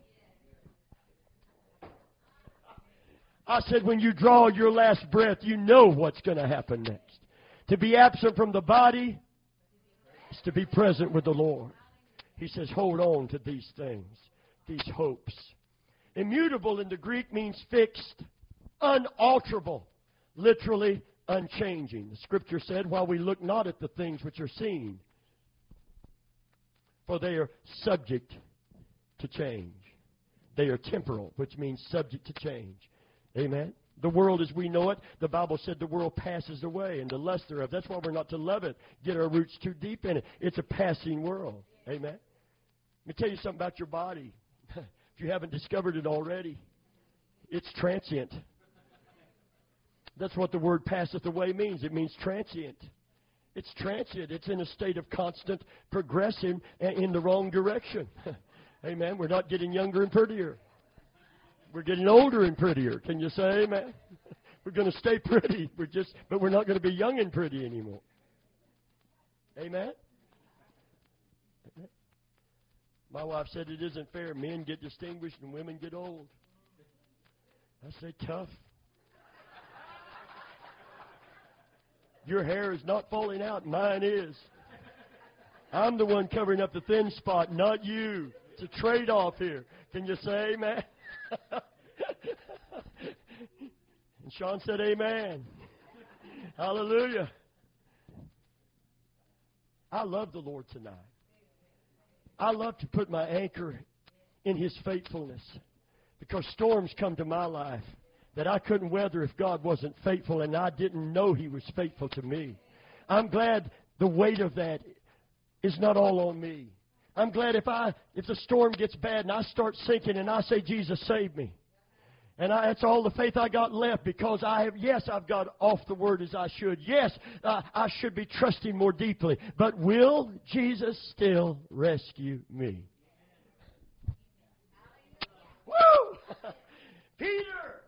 I said, when you draw your last breath, you know what's going to happen next. To be absent from the body is to be present with the Lord. He says, hold on to these things, these hopes. Immutable in the Greek means fixed, unalterable, literally unchanging. The Scripture said, while we look not at the things which are seen, for they are subject to change. They are temporal, which means subject to change. Amen. The world as we know it, the Bible said the world passes away and the lust thereof. That's why we're not to love it, get our roots too deep in it. It's a passing world. Amen. Let me tell you something about your body. If you haven't discovered it already, it's transient. That's what the word passeth away means. It means transient. It's transient. It's in a state of constant progressing in the wrong direction. Amen. We're not getting younger and prettier. We're getting older and prettier. Can you say amen? We're going to stay pretty. We're just, but we're not going to be young and pretty anymore. Amen? Amen? My wife said it isn't fair. Men get distinguished and women get old. I say tough. Your hair is not falling out. Mine is. I'm the one covering up the thin spot, not you. It's a trade-off here. Can you say amen? And Sean said amen. Hallelujah. I love the Lord tonight. I love to put my anchor in His faithfulness, because storms come to my life that I couldn't weather if God wasn't faithful, and I didn't know He was faithful to me. I'm glad the weight of that is not all on me. I'm glad if I if the storm gets bad and I start sinking and I say, Jesus, save me. And I, that's all the faith I got left, because I have, yes, I've got off the word as I should. Yes, uh, I should be trusting more deeply. But will Jesus still rescue me? Woo! Peter!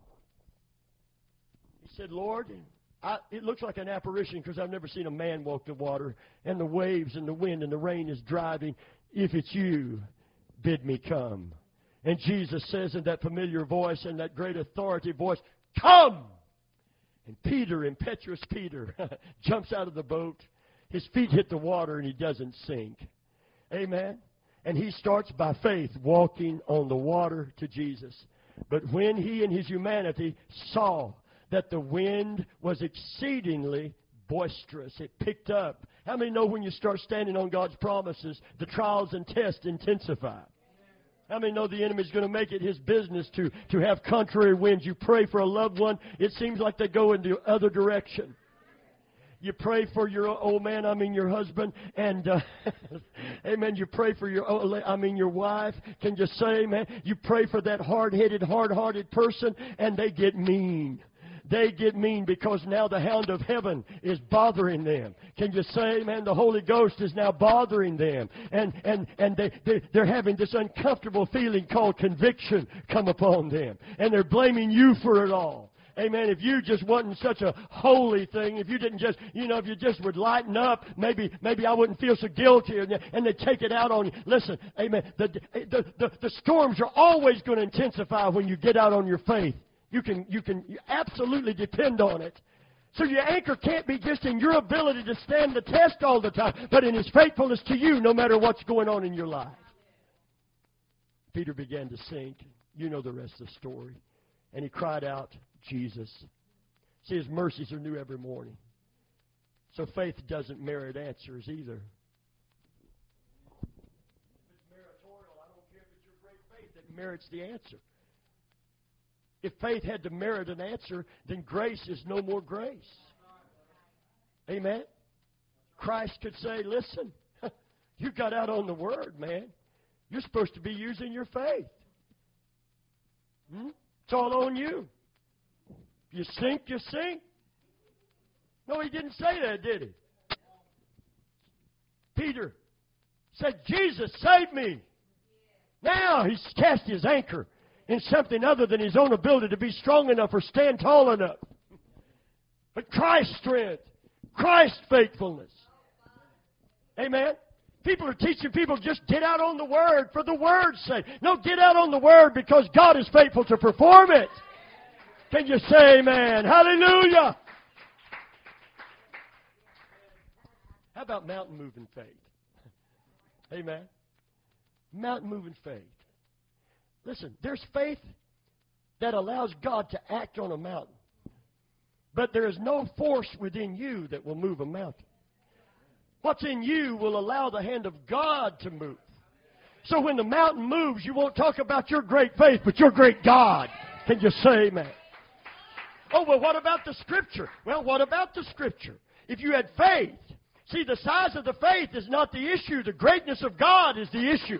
He said, Lord, I, it looks like an apparition because I've never seen a man walk the water, and the waves and the wind and the rain is driving. If it's you, bid me come. And Jesus says in that familiar voice and that great authority voice, come! And Peter, impetuous Peter, jumps out of the boat. His feet hit the water and he doesn't sink. Amen? And he starts by faith walking on the water to Jesus. But when he in his humanity saw that the wind was exceedingly boisterous. It picked up. How many know when you start standing on God's promises, the trials and tests intensify? How many know the enemy's going to make it his business to, to have contrary winds? You pray for a loved one, it seems like they go in the other direction. You pray for your old man, I mean your husband, and, uh, amen, you pray for your, old, I mean your wife. Can you say, man, you pray for that hard-headed, hard-hearted person, and they get mean. They get mean because now the hound of heaven is bothering them. Can you say, man, the Holy Ghost is now bothering them. And and and they, they, they're having this uncomfortable feeling called conviction come upon them. And they're blaming you for it all. Amen. If you just wasn't such a holy thing, if you didn't just, you know, if you just would lighten up, maybe maybe I wouldn't feel so guilty. And, and they take it out on you. Listen, amen, the, the, the, the storms are always going to intensify when you get out on your faith. You can, you can absolutely depend on it. So your anchor can't be just in your ability to stand the test all the time, but in His faithfulness to you no matter what's going on in your life. Peter began to sink. You know the rest of the story. And he cried out, Jesus. See, His mercies are new every morning. So faith doesn't merit answers either. If it's meritorial, I don't care if it's your great faith that merits the answer. If faith had to merit an answer, then grace is no more grace. Amen? Christ could say, listen, you got out on the Word, man. You're supposed to be using your faith. Hmm? It's all on you. If you sink, you sink. No, He didn't say that, did He? Peter said, Jesus, save me. Now He's cast his anchor in something other than his own ability to be strong enough or stand tall enough. But Christ's strength, Christ's faithfulness. Amen? People are teaching people just get out on the Word for the Word's sake. No, get out on the Word because God is faithful to perform it. Can you say amen? Hallelujah! How about mountain moving faith? Amen? Mountain moving faith. Listen, there's faith that allows God to act on a mountain. But there is no force within you that will move a mountain. What's in you will allow the hand of God to move. So when the mountain moves, you won't talk about your great faith, but your great God. Can you say amen? Oh, well, what about the Scripture? Well, what about the Scripture? If you had faith, see, the size of the faith is not the issue. The greatness of God is the issue.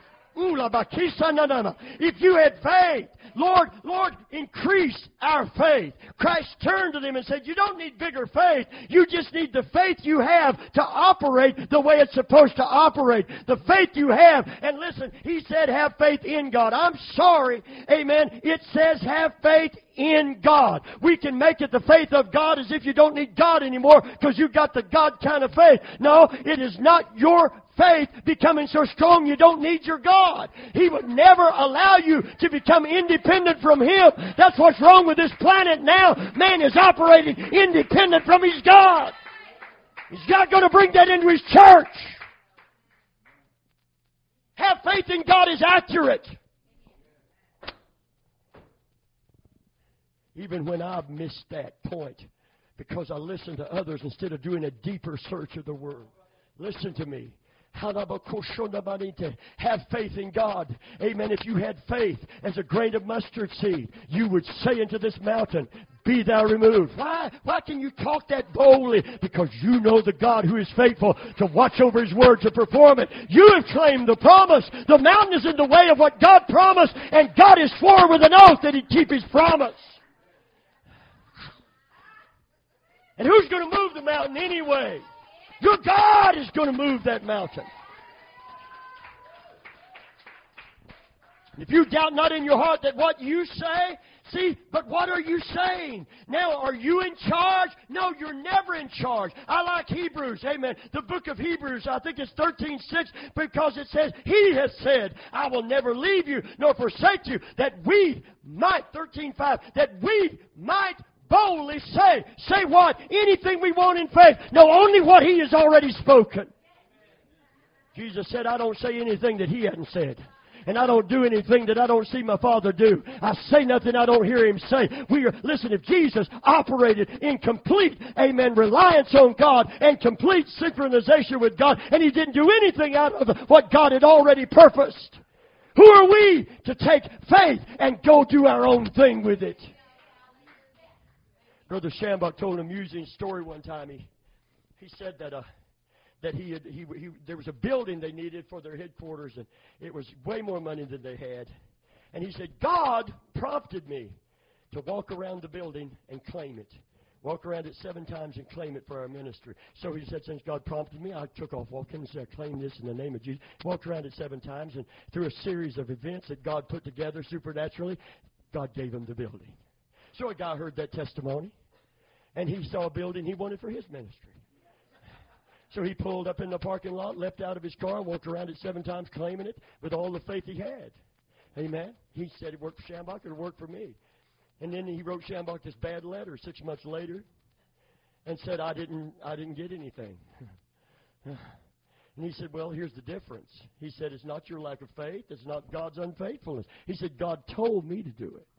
If you had faith, Lord, Lord, increase our faith. Christ turned to them and said, you don't need bigger faith. You just need the faith you have to operate the way it's supposed to operate. The faith you have. And listen, He said have faith in God. I'm sorry, amen, it says have faith in God. We can make it the faith of God as if you don't need God anymore because you've got the God kind of faith. No, it is not your faith becoming so strong you don't need your God. He would never allow you to become independent from Him. That's what's wrong with this planet now. Man is operating independent from his God. He's not going to bring that into His church. Have faith in God is accurate. Even when I've missed that point because I listen to others instead of doing a deeper search of the Word. Listen to me. Have faith in God. Amen. If you had faith as a grain of mustard seed, you would say unto this mountain, be thou removed. Why? Why can you talk that boldly? Because you know the God who is faithful to watch over His word to perform it. You have claimed the promise. The mountain is in the way of what God promised, and God has sworn with an oath that He'd keep His promise. And who's going to move the mountain anyway? Your God is going to move that mountain. If you doubt not in your heart that what you say, see, but what are you saying? Now, are you in charge? No, you're never in charge. I like Hebrews, amen. The book of Hebrews, I think it's thirteen six, because it says, He has said, I will never leave you nor forsake you, that we might, thirteen five, that we might boldly say. Say what? Anything we want in faith. No, only what He has already spoken. Jesus said, I don't say anything that He hadn't said. and I don't do anything that I don't see my Father do. I say nothing I don't hear Him say. We are, listen, if Jesus operated in complete, amen, reliance on God and complete synchronization with God, and He didn't do anything out of what God had already purposed, who are we to take faith and go do our own thing with it? Brother Schambach told an amusing story one time. He, he said that uh, that he, had, he, he there was a building they needed for their headquarters, and it was way more money than they had. And he said, God prompted me to walk around the building and claim it. Walk around it seven times and claim it for our ministry. So he said, since God prompted me, I took off walking and said, I claim this in the name of Jesus. Walked around it seven times, and through a series of events that God put together supernaturally, God gave him the building. So a guy heard that testimony, and he saw a building he wanted for his ministry. So he pulled up in the parking lot, left out of his car, walked around it seven times claiming it with all the faith he had. Amen. He said it worked for Schambach, it worked for me. And then he wrote Schambach this bad letter six months later and said, I didn't I didn't get anything. And he said, well, here's the difference. He said, it's not your lack of faith. It's not God's unfaithfulness. He said, God told me to do it.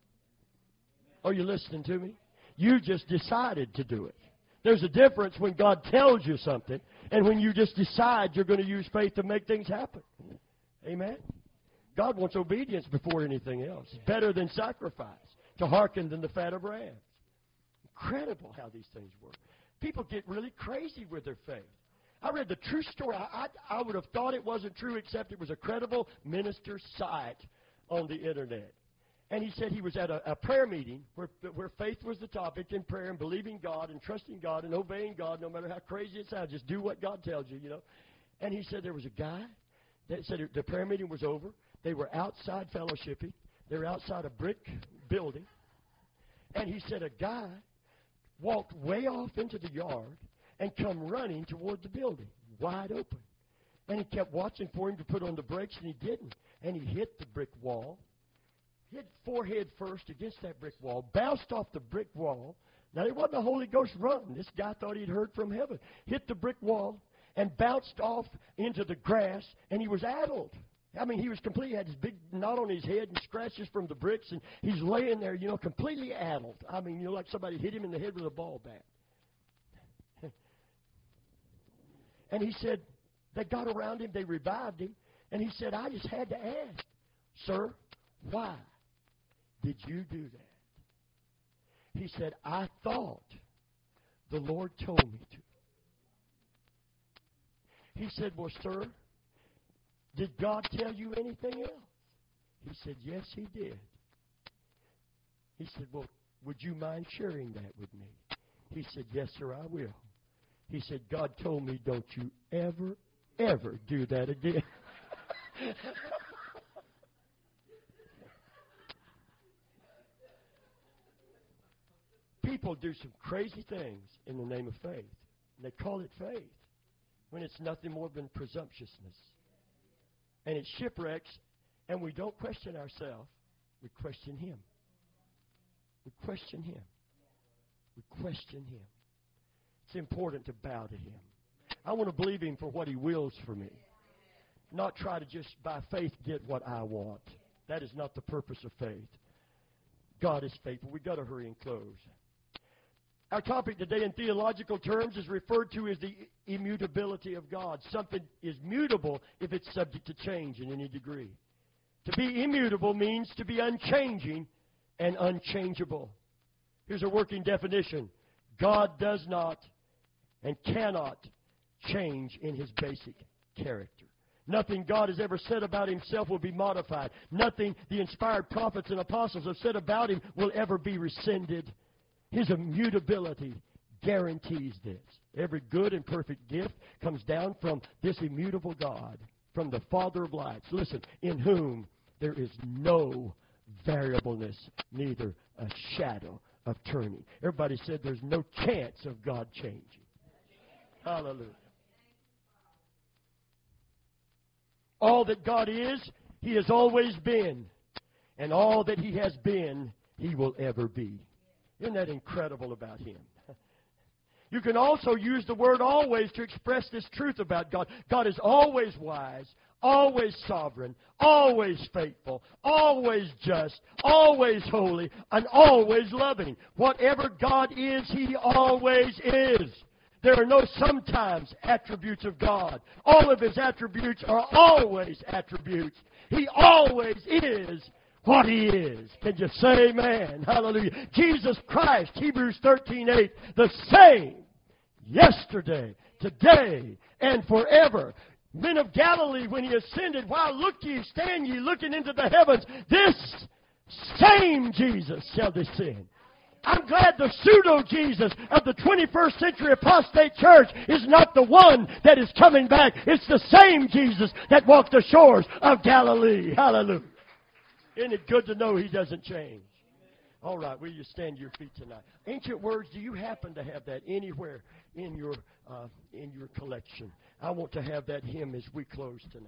Are you listening to me? You just decided to do it. There's a difference when God tells you something and when you just decide you're going to use faith to make things happen. Amen? God wants obedience before anything else. It's better than sacrifice. To hearken than the fat of rams. Incredible how these things work. People get really crazy with their faith. I read the true story. I, I, I would have thought it wasn't true, except it was a credible minister's site on the internet. And he said he was at a, a prayer meeting where, where faith was the topic in prayer and believing God and trusting God and obeying God, no matter how crazy it sounds. Just do what God tells you, you know. And he said there was a guy that said the prayer meeting was over. They were outside fellowshipping. They were outside a brick building. And he said a guy walked way off into the yard and come running toward the building, wide open. And he kept watching for him to put on the brakes, and he didn't. And he hit the brick wall, hit forehead first against that brick wall, bounced off the brick wall. Now, it wasn't a Holy Ghost run. This guy thought he'd heard from heaven. Hit the brick wall and bounced off into the grass, and he was addled. I mean, he was completely, he had this big knot on his head and scratches from the bricks, and he's laying there, you know, completely addled. I mean, you know, like somebody hit him in the head with a ball bat. And he said, they got around him, they revived him, and he said, I just had to ask, sir, why did you do that? He said, I thought the Lord told me to. He said, well, sir, did God tell you anything else? He said, yes, He did. He said, well, would you mind sharing that with me? He said, yes, sir, I will. He said, God told me, don't you ever, ever do that again. People do some crazy things in the name of faith. And they call it faith when it's nothing more than presumptuousness. And it shipwrecks, and we don't question ourselves. We question Him. We question Him. We question Him. It's important to bow to Him. I want to believe Him for what He wills for me. Not try to just by faith get what I want. That is not the purpose of faith. God is faithful. We've got to hurry and close. Our topic today in theological terms is referred to as the immutability of God. Something is mutable if it's subject to change in any degree. To be immutable means to be unchanging and unchangeable. Here's a working definition. God does not and cannot change in His basic character. Nothing God has ever said about Himself will be modified. Nothing the inspired prophets and apostles have said about Him will ever be rescinded. His immutability guarantees this. Every good and perfect gift comes down from this immutable God, from the Father of lights. Listen, in whom there is no variableness, neither a shadow of turning. Everybody said there's no chance of God changing. Hallelujah. All that God is, He has always been. And all that He has been, He will ever be. Isn't that incredible about Him? You can also use the word always to express this truth about God. God is always wise, always sovereign, always faithful, always just, always holy, and always loving. Whatever God is, He always is. There are no sometimes attributes of God. All of His attributes are always attributes. He always is what He is. Can you say amen? Hallelujah. Jesus Christ, Hebrews thirteen eight, the same yesterday, today, and forever. Men of Galilee, when He ascended, why look ye, stand ye looking into the heavens? This same Jesus shall descend. I'm glad the pseudo-Jesus of the twenty-first century apostate church is not the one that is coming back. It's the same Jesus that walked the shores of Galilee. Hallelujah. Isn't it good to know He doesn't change? All right, will you stand to your feet tonight? Ancient Words, do you happen to have that anywhere in your uh, in your collection? I want to have that hymn as we close tonight.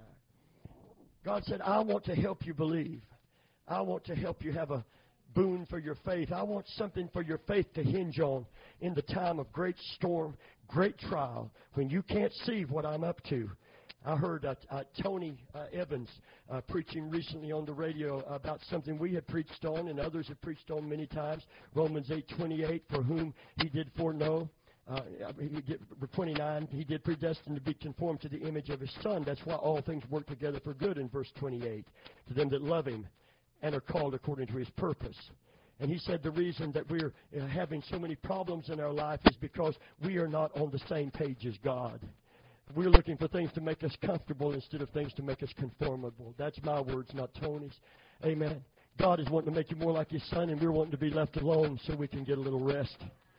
God said, I want to help you believe. I want to help you have a boon for your faith. I want something for your faith to hinge on in the time of great storm, great trial, when you can't see what I'm up to. I heard uh, uh, Tony uh, Evans uh, preaching recently on the radio about something we had preached on and others have preached on many times. Romans eight twenty-eight, for whom He did foreknow. Uh, he did, twenty-nine, He did predestine to be conformed to the image of His Son. That's why all things work together for good in verse twenty-eight. To them that love Him and are called according to His purpose. And he said the reason that we're uh, having so many problems in our life is because we are not on the same page as God. We're looking for things to make us comfortable instead of things to make us conformable. That's my words, not Tony's. Amen. God is wanting to make you more like His Son, and we're wanting to be left alone so we can get a little rest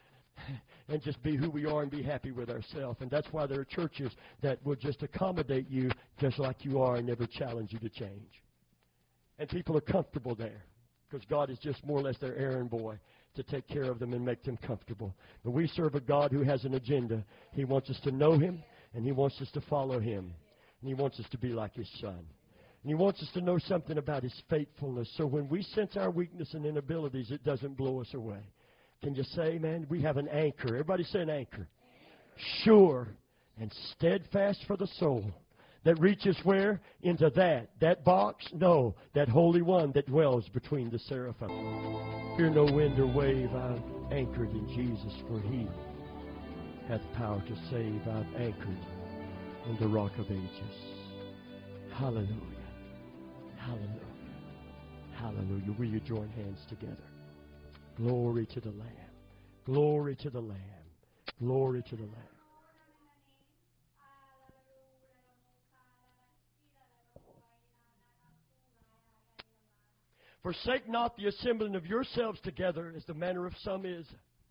and just be who we are and be happy with ourselves. And that's why there are churches that will just accommodate you just like you are and never challenge you to change. And people are comfortable there because God is just more or less their errand boy to take care of them and make them comfortable. But we serve a God who has an agenda. He wants us to know Him, and He wants us to follow Him. And He wants us to be like His Son. And He wants us to know something about His faithfulness. So when we sense our weakness and inabilities, it doesn't blow us away. Can you say, man, we have an anchor. Everybody say an anchor. Sure and steadfast for the soul. That reaches where? Into that. That box? No. That Holy One that dwells between the seraphim. Fear no wind or wave. I've anchored in Jesus, for He hath power to save. I've anchored in the Rock of Ages. Hallelujah. Hallelujah. Hallelujah. Will you join hands together? Glory to the Lamb. Glory to the Lamb. Glory to the Lamb. Forsake not the assembling of yourselves together, as the manner of some is.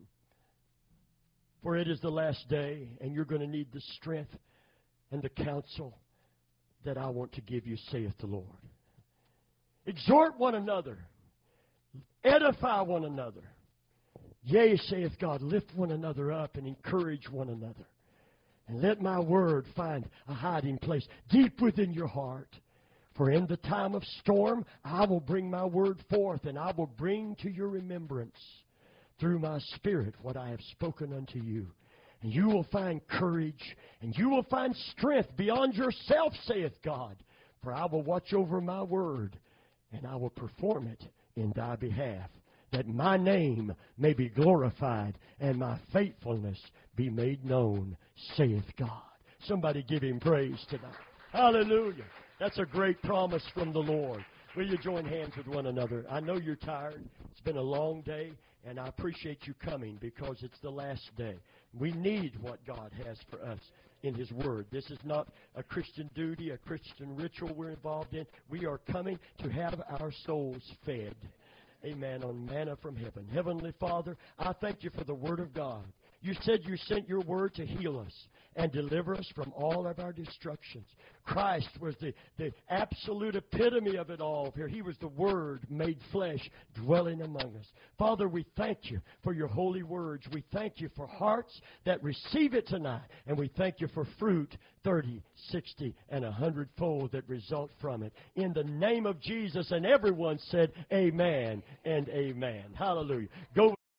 For it is the last day, and you're going to need the strength and the counsel that I want to give you, saith the Lord. Exhort one another. Edify one another. Yea, saith God, lift one another up and encourage one another. And let my word find a hiding place deep within your heart. For in the time of storm, I will bring my word forth, and I will bring to your remembrance through my Spirit what I have spoken unto you. And you will find courage, and you will find strength beyond yourself, saith God. For I will watch over my word, and I will perform it in thy behalf, that my name may be glorified, and my faithfulness be made known, saith God. Somebody give Him praise tonight. Hallelujah. That's a great promise from the Lord. Will you join hands with one another? I know you're tired. It's been a long day, and I appreciate you coming because it's the last day. We need what God has for us in His Word. This is not a Christian duty, a Christian ritual we're involved in. We are coming to have our souls fed. Amen. On manna from heaven. Heavenly Father, I thank You for the Word of God. You said You sent Your Word to heal us and deliver us from all of our destructions. Christ was the, the absolute epitome of it all. Here, He was the Word made flesh, dwelling among us. Father, we thank You for Your holy words. We thank You for hearts that receive it tonight. And we thank You for fruit, thirty, sixty, and a hundredfold that result from it. In the name of Jesus, and everyone said, amen and amen. Hallelujah. Go.